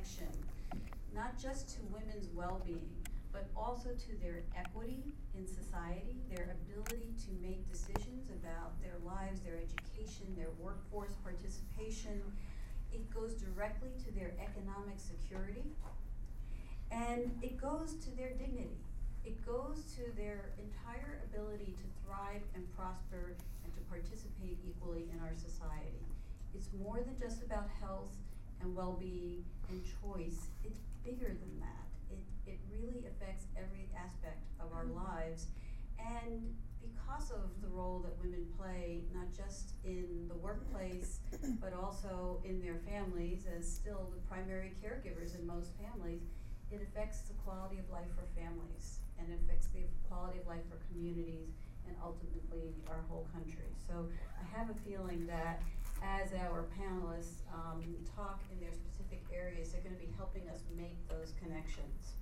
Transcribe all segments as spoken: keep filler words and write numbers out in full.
connection, not just to women's well-being, but also to their equity in society, their ability to make decisions about their lives, their education, their workforce participation. It goes directly to their economic security, and it goes to their dignity. It goes to their entire ability to thrive and prosper and to participate equally in our society. It's more than just about health and well-being and choice. It's bigger than that. It, it really affects every aspect of our lives. And because of the role that women play, not just in the workplace, but also in their families as still the primary caregivers in most families, it affects the quality of life for families, and it affects the quality of life for communities, and ultimately our whole country. So I have a feeling that as our panelists um, talk in their specific areas, they're going to be helping us make those connections.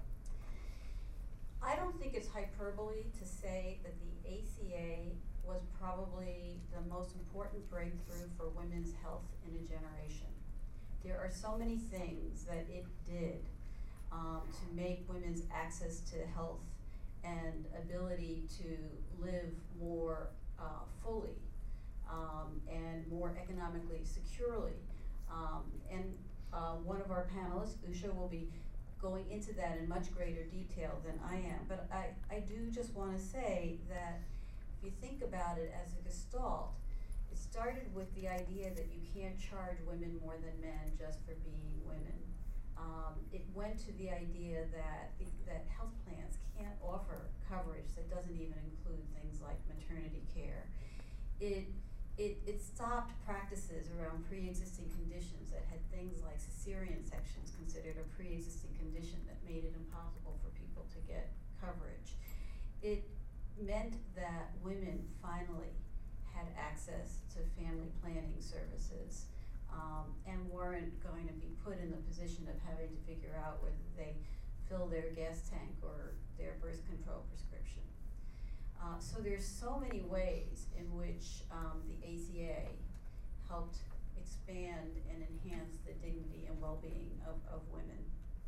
I don't think it's hyperbole to say that the A C A was probably the most important breakthrough for women's health in a generation. There are so many things that it did um, to make women's access to health and ability to live more uh, fully um, and more economically securely. Um, and uh, one of our panelists, Usha, will be going into that in much greater detail than I am. But I, I do just want to say that if you think about it as a gestalt, it started with the idea that you can't charge women more than men just for being women. Um, it went to the idea that it, that health plans can't offer coverage that doesn't even include things like maternity care. It, it, it stopped practices around pre-existing conditions that had things like cesarean sections considered a pre-existing condition that made it impossible for people to get coverage. It meant that women finally had access to family planning services. Um, and weren't going to be put in the position of having to figure out whether they fill their gas tank or their birth control prescription. Uh, so there's so many ways in which um, the A C A helped expand and enhance the dignity and well-being of, of women.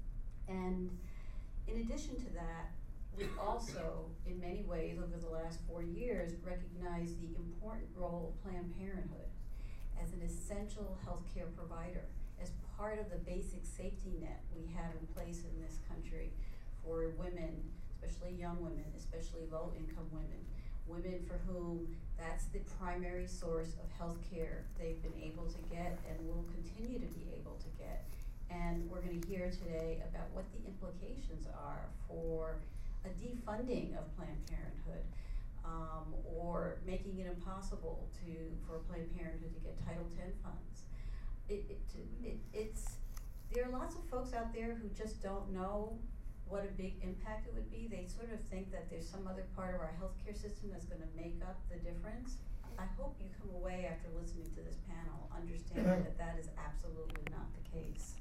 And in addition to that, we also, in many ways over the last four years, recognize the important role of Planned Parenthood as an essential healthcare provider, as part of the basic safety net we have in place in this country for women, especially young women, especially low-income women, women for whom that's the primary source of healthcare they've been able to get and will continue to be able to get. And we're going to hear today about what the implications are for a defunding of Planned Parenthood. Um, or making it impossible to for Planned Parenthood to get Title ten funds. It, it, it, it's, there are lots of folks out there who just don't know what a big impact it would be. They sort of think that there's some other part of our healthcare system that's going to make up the difference. I hope you come away after listening to this panel understanding that that is absolutely not the case.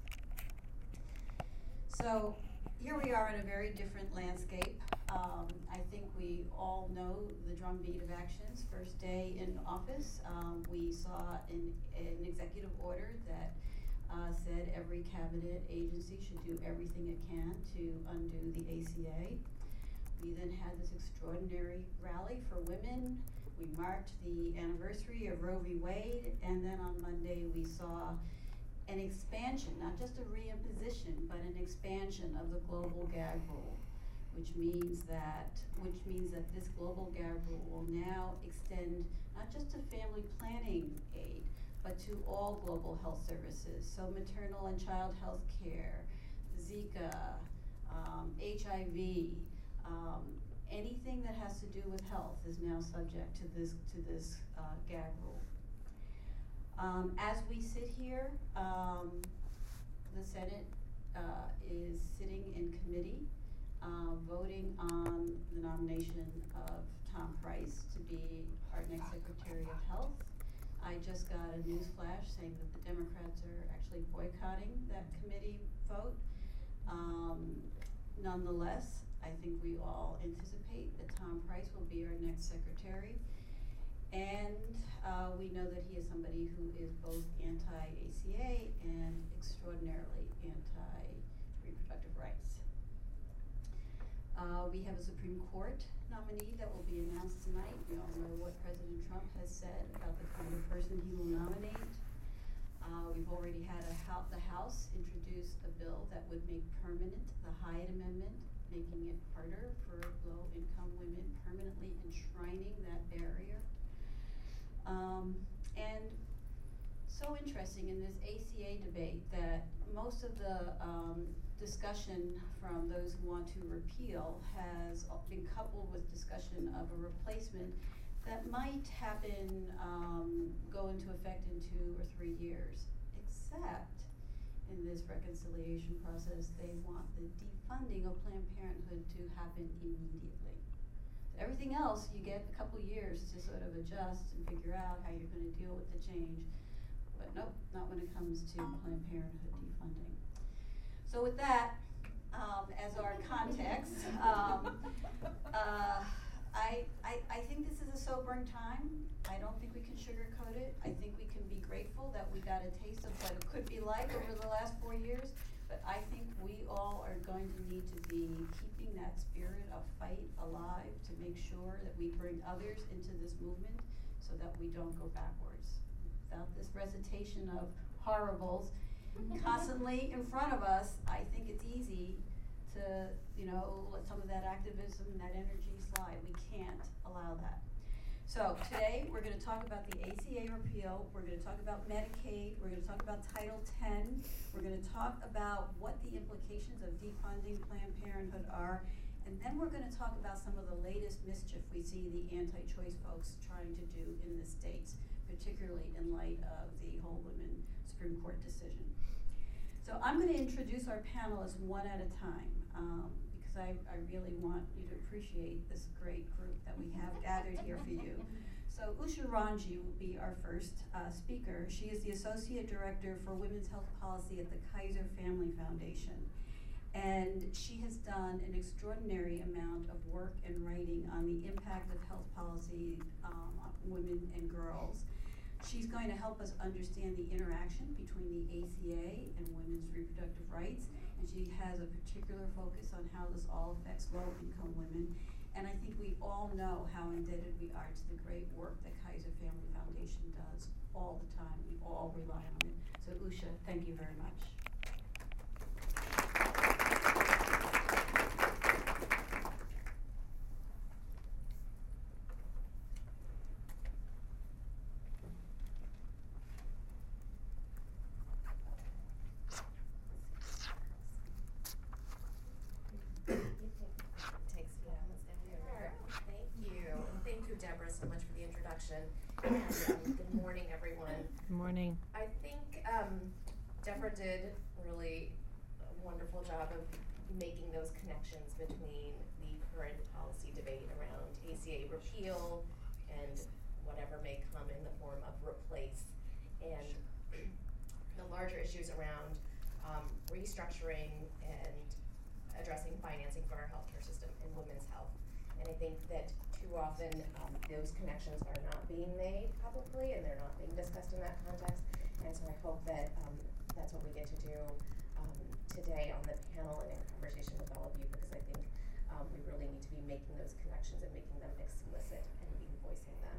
So here we are in a very different landscape. Um, I think we all know the drumbeat of actions. First day in office, um, we saw an, an executive order that uh, said every cabinet agency should do everything it can to undo the A C A. We then had this extraordinary rally for women. We marked the anniversary of Roe v. Wade, and then on Monday we saw an expansion, not just a reimposition, but an expansion of the global gag rule, which means that which means that this global gag rule will now extend not just to family planning aid, but to all global health services. So maternal and child health care, Zika, um, H I V, um, anything that has to do with health is now subject to this to this uh, gag rule. Um, as we sit here, um, the Senate uh, is sitting in committee, uh, voting on the nomination of Tom Price to be our next Secretary of Health. I just got a news flash saying that the Democrats are actually boycotting that committee vote. Um, nonetheless, I think we all anticipate that Tom Price will be our next Secretary. And uh, we know that he is somebody who is both anti-A C A and extraordinarily anti Uh, we have a Supreme Court nominee that will be announced tonight. We all know what President Trump has said about the kind of person he will nominate. Uh, we've already had a hou- the House introduce a bill that would make permanent the Hyatt Amendment, making it harder for low-income women, permanently enshrining that barrier. Um, and so interesting in this A C A debate that most of the um, discussion from those who want to repeal has been coupled with discussion of a replacement that might happen, um, go into effect in two or three years, except in this reconciliation process, they want the defunding of Planned Parenthood to happen immediately. Everything else, you get a couple years to sort of adjust and figure out how you're gonna deal with the change. But nope, not when it comes to Planned Parenthood defunding. So with that, um, as our context, um, uh, I, I, I think this is a sobering time. I don't think we can sugarcoat it. I think we can be grateful that we got a taste of what it could be like over the last four years. But I think we all are going to need to be keeping that spirit of fight alive to make sure that we bring others into this movement so that we don't go backwards. Without this recitation of horribles constantly in front of us, I think it's easy to, you know, let some of that activism and that energy slide. We can't allow that. So today we're going to talk about the A C A repeal. We're going to talk about Medicaid. We're going to talk about Title ten. We're going to talk about what the implications of defunding Planned Parenthood are. And then we're going to talk about some of the latest mischief we see the anti-choice folks trying to do in the states, particularly in light of the whole women Supreme Court decision. So I'm going to introduce our panelists one at a time, um, because I, I really want you to appreciate this great group that we have gathered here for you. So Usha Ranji will be our first uh, speaker. She is the Associate Director for Women's Health Policy at the Kaiser Family Foundation. And she has done an extraordinary amount of work and writing on the impact of health policy um, on women and girls. She's going to help us understand the interaction between the A C A and women's reproductive rights, and she has a particular focus on how this all affects low-income women. And I think we all know how indebted we are to the great work that Kaiser Family Foundation does all the time. We all rely on it. So Usha, thank you very much. And um, good morning, everyone. Good morning. I think um, Deborah did a really a wonderful job of making those connections between the current policy debate around A C A repeal and whatever may come in the form of replace, and the larger issues around um, restructuring and addressing financing for our healthcare system and women's health. And I think that too often um, those connections are not being made publicly and they're not being discussed in that context. And so I hope that um, that's what we get to do um, today on the panel and in conversation with all of you, because I think um, we really need to be making those connections and making them explicit and being voicing them.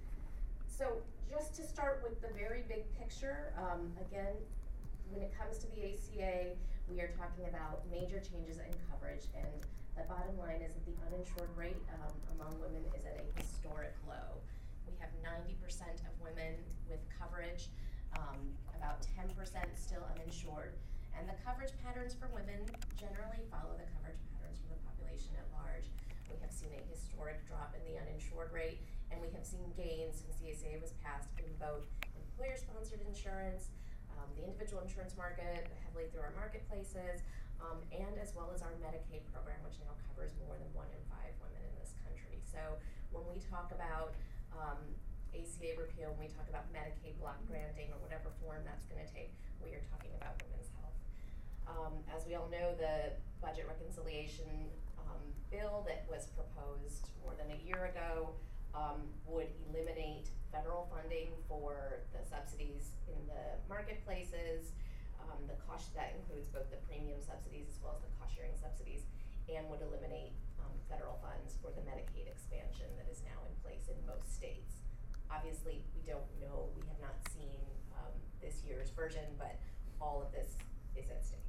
So just to start with the very big picture, um, again, when it comes to the A C A, we are talking about major changes in coverage, and the bottom line is that the uninsured rate um, among women is at a historic low. We have ninety percent of women with coverage, um, about ten percent still uninsured. And the coverage patterns for women generally follow the coverage patterns for the population at large. We have seen a historic drop in the uninsured rate, and we have seen gains since the A C A was passed in both employer-sponsored insurance, um, the individual insurance market, heavily through our marketplaces, Um, and as well as our Medicaid program, which now covers more than one in five women in this country. So when we talk about um, A C A repeal, when we talk about Medicaid block granting or whatever form that's going to take, we are talking about women's health. Um, as we all know, the budget reconciliation um, bill that was proposed more than a year ago um, would eliminate federal funding for the subsidies in the marketplaces. Um, the cost that includes both the premium subsidies as well as the cost sharing subsidies, and would eliminate federal funds for the Medicaid expansion that is now in place in most states. Obviously, we don't know, we have not seen um, this year's version, but all of this is at stake.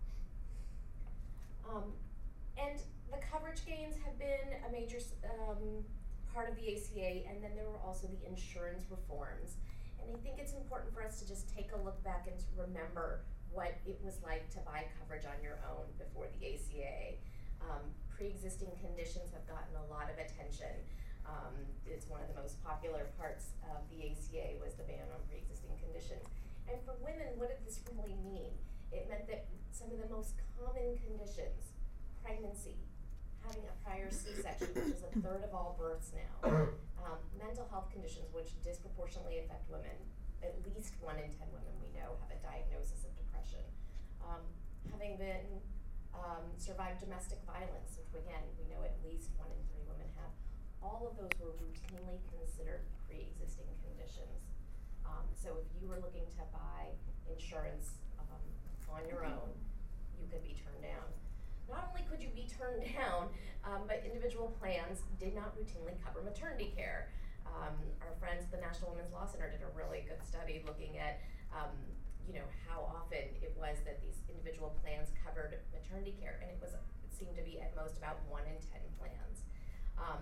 Um, and the coverage gains have been a major um, part of the A C A, and then there were also the insurance reforms. And I think it's important for us to just take a look back and to remember what it was like to buy coverage on your own before the A C A. Um, pre-existing conditions have gotten a lot of attention. Um, it's one of the most popular parts of the A C A was the ban on pre-existing conditions. And for women, what did this really mean? It meant that some of the most common conditions, pregnancy, having a prior C-section, which is a third of all births now, um, mental health conditions, which disproportionately affect women, at least one in ten women we know have a diagnosis of depression, um, having been um, survived domestic violence, which again, we know at least one in three women have. All of those were routinely considered pre-existing conditions. Um, so if you were looking to buy insurance um, on your own, you could be turned down. Not only could you be turned down, um, but individual plans did not routinely cover maternity care. Um, our friends at the National Women's Law Center did a really good study looking at um, you know, how often it was that these individual plans covered maternity care, and it was, it seemed to be at most about one in ten plans. Um,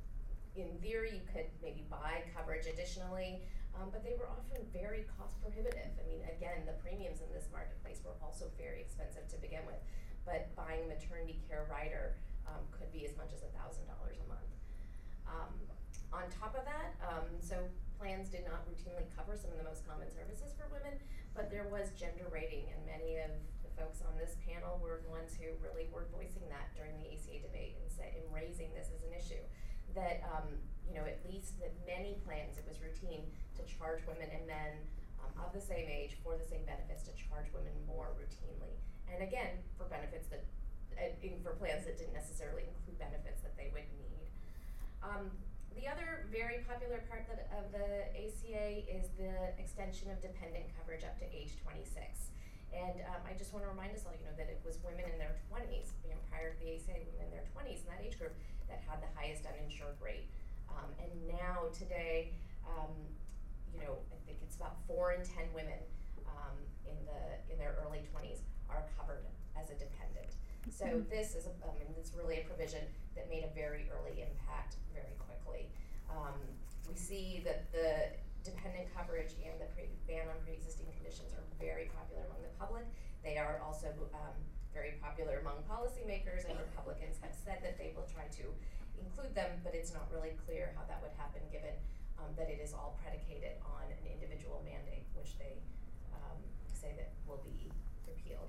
in theory, you could maybe buy coverage additionally, um, but they were often very cost prohibitive. I mean, again, the premiums in this marketplace were also very expensive to begin with, but buying maternity care rider um, could be as much as one thousand dollars a month. Um, on top of that, um, so plans did not routinely cover some of the most common services for women, but there was gender rating, and many of the folks on this panel were the ones who really were voicing that during the A C A debate and said, in raising this as an issue, that um, you know, at least that many plans, it was routine to charge women and men um, of the same age for the same benefits, to charge women more routinely. And again, for benefits that, uh, in, for plans that didn't necessarily include benefits that they would need. Um, the other very popular part that, of the A C A is the extension of dependent coverage up to age twenty-six. And um, I just want to remind us all, you know, that it was women in their twenties, you know, prior to the A C A, women in their twenties in that age group that had the highest uninsured rate. Um, and now today, um, you know, I think it's about four in ten women um, in the in their early twenties are covered as a dependent. So mm-hmm. this is, a, I mean, it's really a provision that made a very early impact very quickly. Um, we see that the dependent coverage and the pre ban on pre-existing conditions are very popular among the public. They are also um, very popular among policymakers, and Republicans have said that they will try to include them, but it's not really clear how that would happen given um, that it is all predicated on an individual mandate, which they um, say that will be repealed.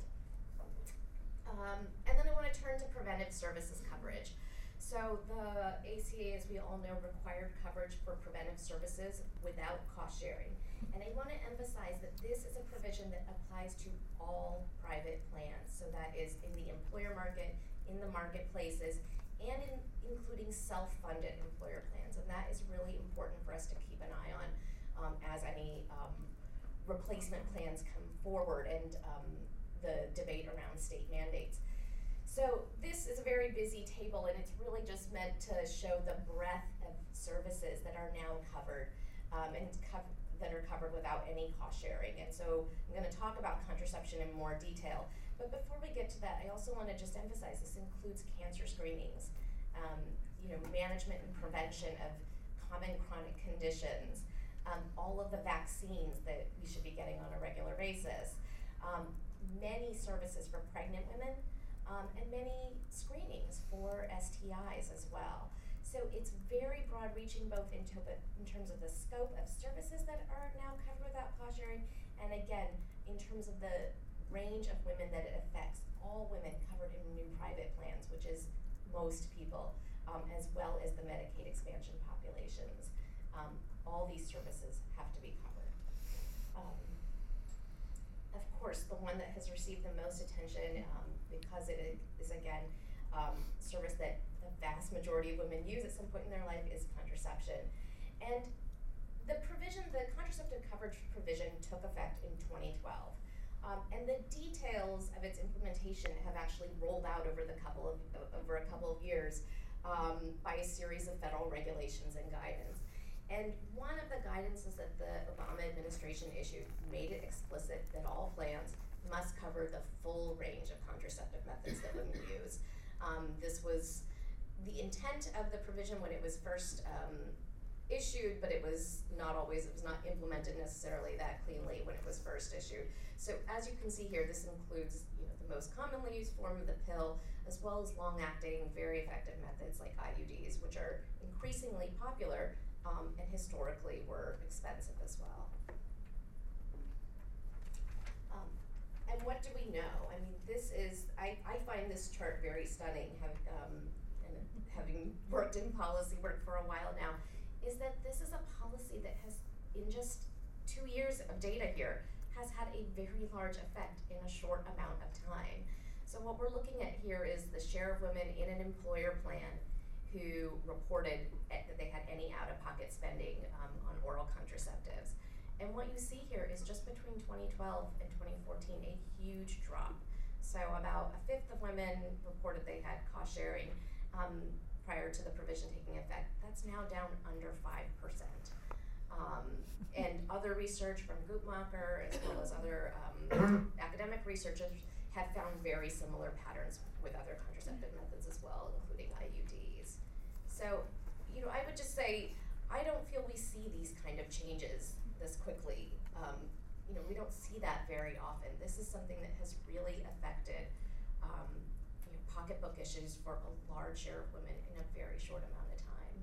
Um, and then I want to turn to preventive services coverage. So the A C A, as we all know, required coverage for preventive services without cost sharing. And I want to emphasize that this is a provision that applies to all private plans. So that is in the employer market, in the marketplaces, and in, including self-funded employer plans. And that is really important for us to keep an eye on um, as any um, replacement plans come forward and um, the debate around state mandates. So this is a very busy table, and it's really just meant to show the breadth of services that are now covered um, and co that are covered without any cost sharing. And so I'm going to talk about contraception in more detail. But before we get to that, I also want to just emphasize this includes cancer screenings, um, you know, management and prevention of common chronic conditions, um, all of the vaccines that we should be getting on a regular basis, um, many services for pregnant women, Um, and many screenings for S T Is as well. So it's very broad reaching both in, in terms of the scope of services that are now covered without cost sharing, and again, in terms of the range of women that it affects, all women covered in new private plans, which is most people, um, as well as the Medicaid expansion populations. Um, all these services have to be covered. Um, of course, the one that has received the most attention, um, because it is, again, um, service that the vast majority of women use at some point in their life, is contraception. And the provision, the contraceptive coverage provision took effect in twenty twelve. Um, and the details of its implementation have actually rolled out over the couple of, over a couple of years. um, by a series of federal regulations and guidance. And one of the guidances that the Obama administration issued made it explicit that all plans must cover the full range of contraceptive methods that women use. Um, this was the intent of the provision when it was first um, issued, but it was not always, it was not implemented necessarily that cleanly when it was first issued. So as you can see here, this includes, you know, the most commonly used form of the pill, as well as long-acting, very effective methods like I U Ds, which are increasingly popular um, and historically were expensive as well. Um, and what do we know? I mean, this is, I, I find this chart very stunning, have, um, and having worked in policy work for a while now, is that this is a policy that has, in just two years of data here, has had a very large effect in a short amount of time. So what we're looking at here is the share of women in an employer plan who reported at, that they had any out-of-pocket spending um, on oral contraceptives. And what you see here is just between twenty twelve and twenty fourteen, a huge drop. So about a fifth of women reported they had cost sharing um, prior to the provision taking effect. That's now down under five percent. Um, and other research from Guttmacher, as well as other um, academic researchers, have found very similar patterns with other contraceptive methods as well, including I U Ds. So, you know, I would just say, I don't feel we see these kind of changes this quickly. Um, you know, we don't see that very often. This is something that has really affected um, you know, pocketbook issues for a large share of women in a very short amount of time.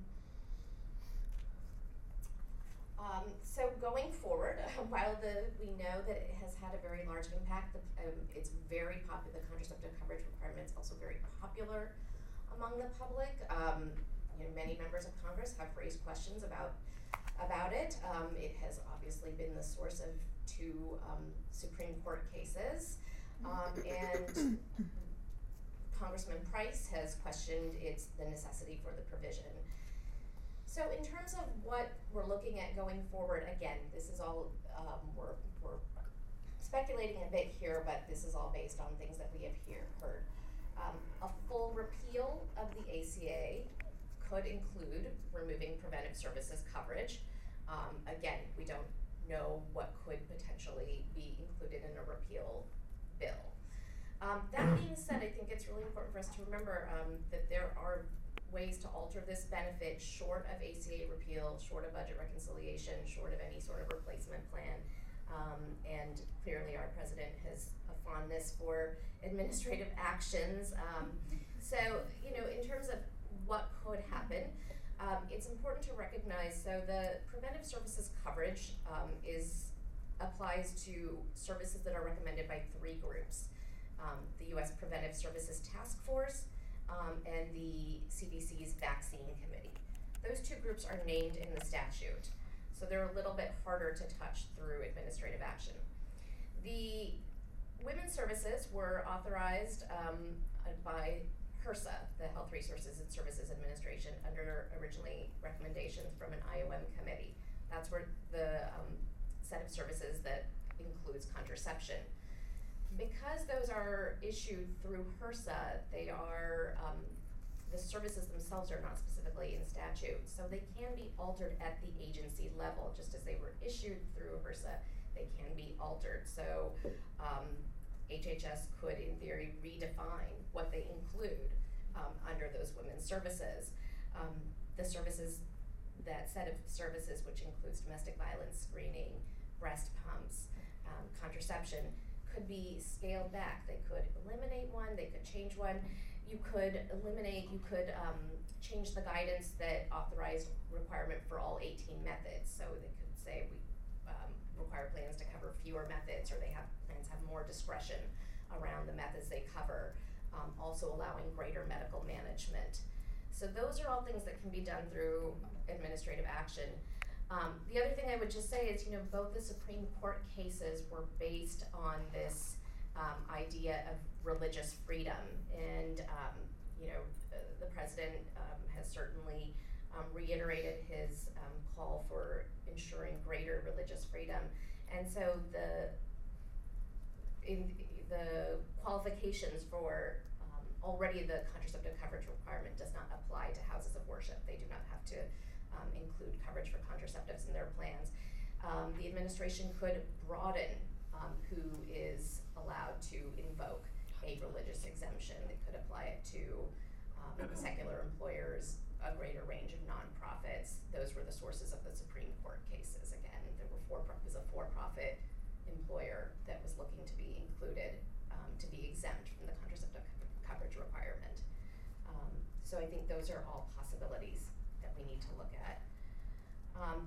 Um, so going forward, uh, while the we know that it has had a very large impact, the, um, it's very popular. The contraceptive coverage requirement is also very popular among the public. Um, you know, many members of Congress have raised questions about about it. Um, it has obviously been the source of two um, Supreme Court cases, um, and Congressman Price has questioned its the necessity for the provision. So in terms of what we're looking at going forward, again, this is all, um, we're, we're speculating a bit here, but this is all based on things that we have here heard. Um, a full repeal of the A C A could include removing preventive services coverage. Um, again, we don't know what could potentially be included in a repeal bill. Um, that being said, I think it's really important for us to remember um, that there are ways to alter this benefit short of A C A repeal, short of budget reconciliation, short of any sort of replacement plan. Um, and clearly our president has a fondness for administrative actions. Um, so, you know, in terms of what could happen, um, it's important to recognize, so the preventive services coverage um, is applies to services that are recommended by three groups. Um, the U S Preventive Services Task Force, Um, and the C D C's Vaccine Committee. Those two groups are named in the statute, so they're a little bit harder to touch through administrative action. The women's services were authorized um, by HRSA, the Health Resources and Services Administration, under originally recommendations from an I O M committee. That's where the um, set of services that includes contraception. Because those are issued through HRSA, they are, um, the services themselves are not specifically in statute, so they can be altered at the agency level. Just as they were issued through HRSA, they can be altered. So um, H H S could, in theory, redefine what they include um, under those women's services. Um, the services, that set of services, which includes domestic violence screening, breast pumps, um, contraception, could be scaled back. They could eliminate one, they could change one. You could eliminate, you could um, change the guidance that authorized requirement for all eighteen methods. So they could say we um, require plans to cover fewer methods, or they have plans have more discretion around the methods they cover, um, also allowing greater medical management. So those are all things that can be done through administrative action. Um, the other thing I would just say is, you know, both the Supreme Court cases were based on this um, idea of religious freedom, and um, you know, uh, the president um, has certainly um, reiterated his um, call for ensuring greater religious freedom, and so the in the qualifications for um, already the contraceptive coverage requirement does not apply to houses of worship. They do not have to um, include coverage for contraceptives in their plans. Um, the administration could broaden um, who is allowed to invoke a religious exemption. They could apply it to um, secular employers, a greater range of nonprofits. Those were the sources of the Supreme Court cases. Again, there were for it was a for-profit employer that was looking to be included, um, to be exempt from the contraceptive co coverage requirement. Um, so I think those are all possibilities that we need to look at. Um,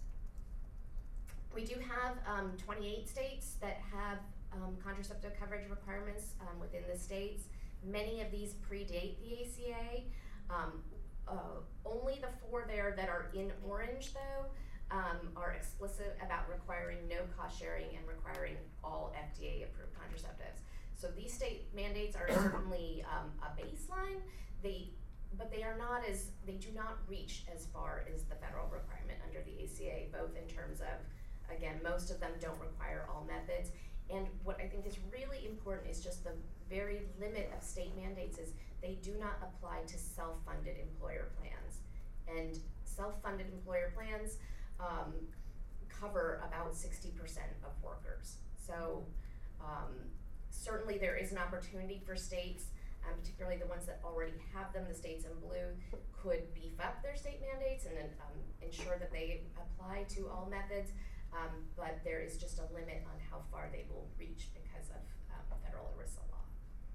we do have um, twenty-eight states that have um, contraceptive coverage requirements um, within the states. Many of these predate the A C A. Um, uh, only the four there that are in orange, though, um, are explicit about requiring no cost sharing and requiring all F D A approved contraceptives. So these state mandates are certainly um, a baseline. They, but they are not as, they do not reach as far as the federal requirement under the A C A, both in terms of, again, most of them don't require all methods. And what I think is really important is just the very limit of state mandates is they do not apply to self-funded employer plans. And self-funded employer plans um, cover about sixty percent of workers. So um, certainly there is an opportunity for states, um, particularly the ones that already have them, the states in blue, could beef up their state mandates and then um, ensure that they apply to all methods. Um, but there is just a limit on how far they will reach because of um, federal ERISA law.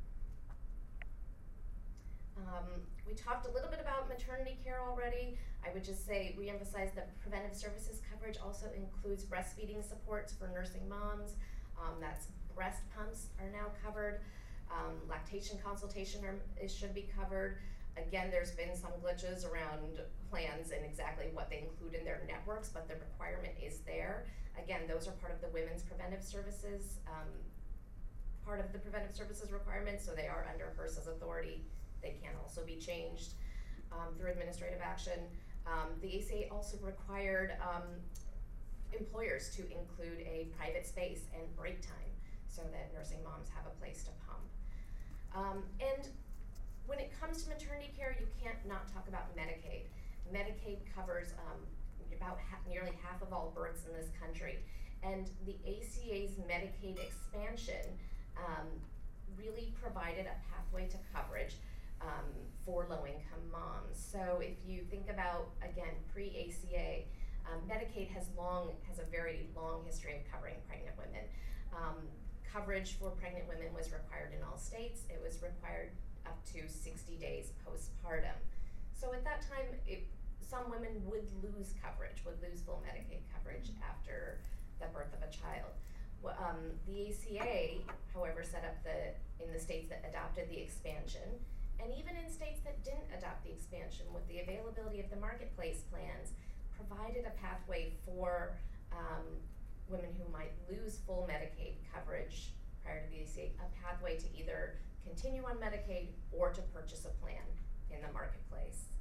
Um, we talked a little bit about maternity care already. I would just say, reemphasize that preventive services coverage also includes breastfeeding supports for nursing moms. Um, that's breast pumps are now covered. Um, lactation consultation are, is, should be covered. Again, there's been some glitches around plans and exactly what they include in their networks, but the requirement is there. Again, those are part of the women's preventive services, um, part of the preventive services requirements, so they are under HRSA's authority. They can also be changed um, through administrative action. Um, the A C A also required um, employers to include a private space and break time so that nursing moms have a place to pump. Um, and when it comes to maternity care, you can't not talk about Medicaid. Medicaid covers um, about ha nearly half of all births in this country. And the A C A's Medicaid expansion um, really provided a pathway to coverage um, for low-income moms. So if you think about, again, pre-A C A, um, Medicaid has long, has a very long history of covering pregnant women. Um, coverage for pregnant women was required in all states. It was required up to sixty days postpartum. So at that time, it, some women would lose coverage, would lose full Medicaid coverage after the birth of a child. Well, um, the A C A, however, set up the, in the states that adopted the expansion, and even in states that didn't adopt the expansion, with the availability of the marketplace plans, provided a pathway for um, women who might lose full Medicaid coverage prior to the A C A, a pathway to either continue on Medicaid or to purchase a plan in the marketplace.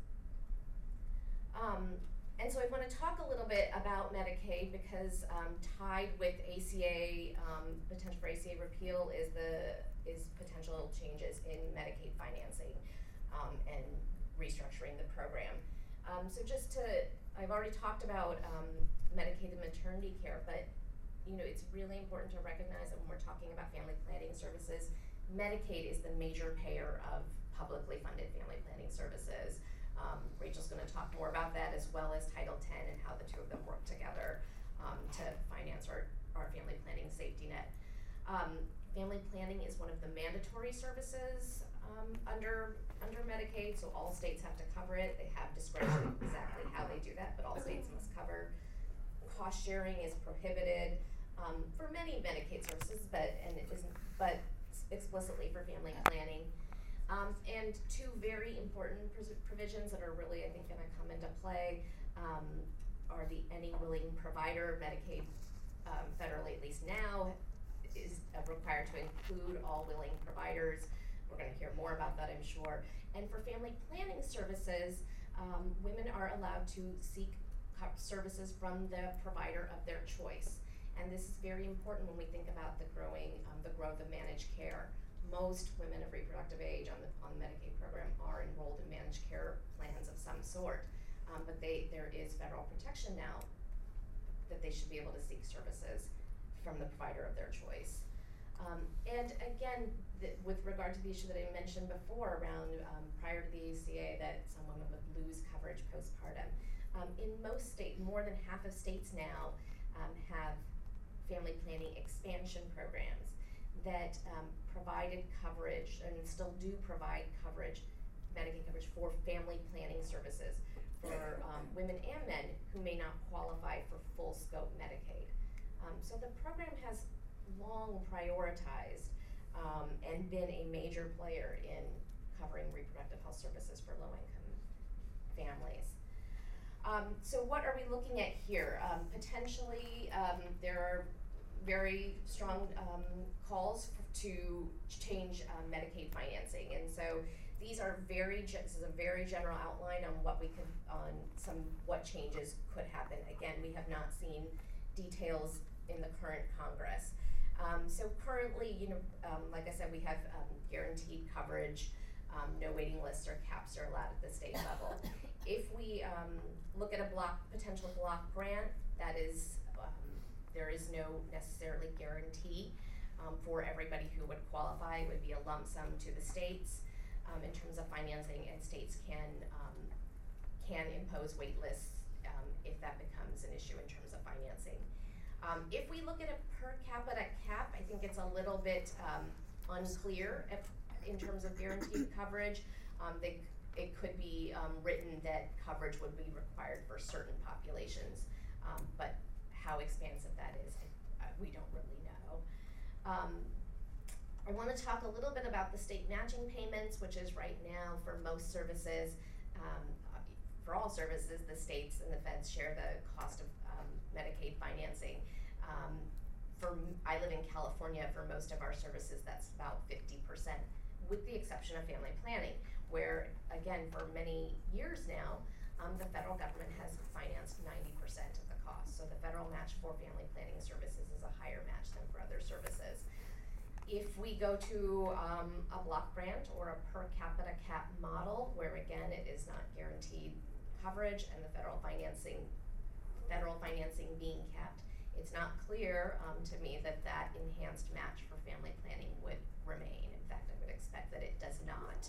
Um, and so I want to talk a little bit about Medicaid because um, tied with A C A, um, potential for A C A repeal is the is potential changes in Medicaid financing um, and restructuring the program. Um, so just to, I've already talked about um, Medicaid and maternity care, but you know, it's really important to recognize that when we're talking about family planning services, Medicaid is the major payer of publicly funded family planning services. Um, Rachel's going to talk more about that, as well as Title ten and how the two of them work together um, to finance our, our family planning safety net. Um, family planning is one of the mandatory services um, under, under Medicaid, so all states have to cover it. They have discretion exactly how they do that, but all states must cover. Cost sharing is prohibited um, for many Medicaid services, but and it isn't, but explicitly for family planning. Um, and two very important provisions that are really, I think, going to come into play um, are the any willing provider. Medicaid, um, federally at least now, is uh, required to include all willing providers. We're going to hear more about that, I'm sure. And for family planning services, um, women are allowed to seek services from the provider of their choice. And this is very important when we think about the growing, um, the growth of managed care most women of reproductive age on the, on the Medicaid program are enrolled in managed care plans of some sort. Um, but they, there is federal protection now that they should be able to seek services from the provider of their choice. Um, and again, th with regard to the issue that I mentioned before around um, prior to the A C A that some women would lose coverage postpartum. Um, in most states, more than half of states now um, have family planning expansion programs that um, provided coverage and still do provide coverage, Medicaid coverage for family planning services for um, women and men who may not qualify for full scope Medicaid. Um, so the program has long prioritized um, and been a major player in covering reproductive health services for low income families. Um, so what are we looking at here? Um, potentially um, there are very strong um, calls to change um, Medicaid financing, and so these are very, this is a very general outline on what we could, on some, what changes could happen. Again, we have not seen details in the current Congress. Um, so currently, you know, um, like I said, we have um, guaranteed coverage, um, no waiting lists or caps are allowed at the state level. If we um, look at a block, potential block grant, that is, um, there is no necessarily guarantee um, for everybody who would qualify. It would be a lump sum to the states. Um, in terms of financing, and states can um, can impose wait lists um, if that becomes an issue in terms of financing. Um, if we look at a per capita cap, I think it's a little bit um, unclear if, in terms of guaranteed coverage. Um, they, it could be um, written that coverage would be required for certain populations, um, but how expansive that is, uh, we don't really know. Um, I want to talk a little bit about the state matching payments, which is right now for most services, um, for all services, the states and the feds share the cost of um, Medicaid financing. Um, for, I live in California, for most of our services that's about fifty percent, with the exception of family planning, where again, for many years now, um, the federal government has financed ninety percent of the cost. So the federal match for family planning services is a higher match than for other services. If we go to um, a block grant or a per capita cap model, where again it is not guaranteed coverage and the federal financing, federal financing being kept, it's not clear um, to me that that enhanced match for family planning would remain. In fact, I would expect that it does not.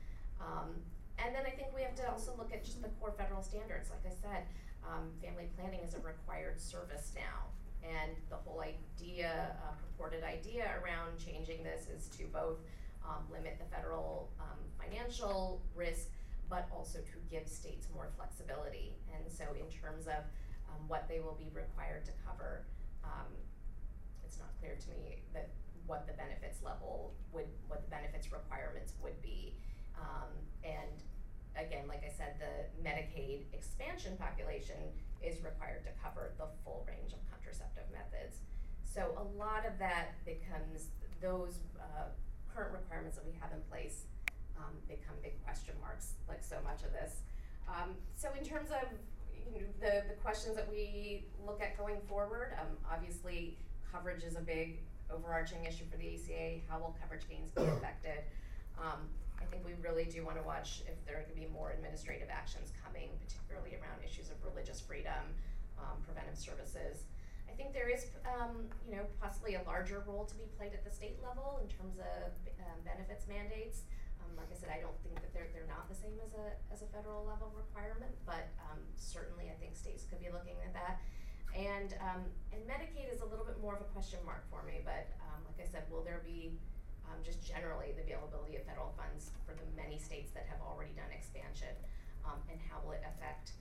Um, and then I think we have to also look at just the core federal standards. Like I said, um, family planning is a required service now. And the whole idea, uh, purported idea around changing this is to both um, limit the federal um, financial risk, but also to give states more flexibility. And so in terms of um, what they will be required to cover, um, it's not clear to me that what the benefits level would, what the benefits requirements would be. Um, and again, like I said, the Medicaid expansion population is required to cover the full range of contraceptive methods. So a lot of that becomes, those uh, current requirements that we have in place um, become big question marks, like so much of this. Um, so in terms of you know, the, the questions that we look at going forward, um, obviously coverage is a big overarching issue for the A C A. How will coverage gains be affected? Um, I think we really do want to watch if there could be more administrative actions coming, particularly around issues of religious freedom, um, preventive services. I think there is, um, you know, possibly a larger role to be played at the state level in terms of um, benefits mandates. Um, like I said, I don't think that they're they're not the same as a as a federal level requirement, but um, certainly I think states could be looking at that. And um, and Medicaid is a little bit more of a question mark for me, but um, like I said, will there be Um, just generally the availability of federal funds for the many states that have already done expansion, um, and how will it affect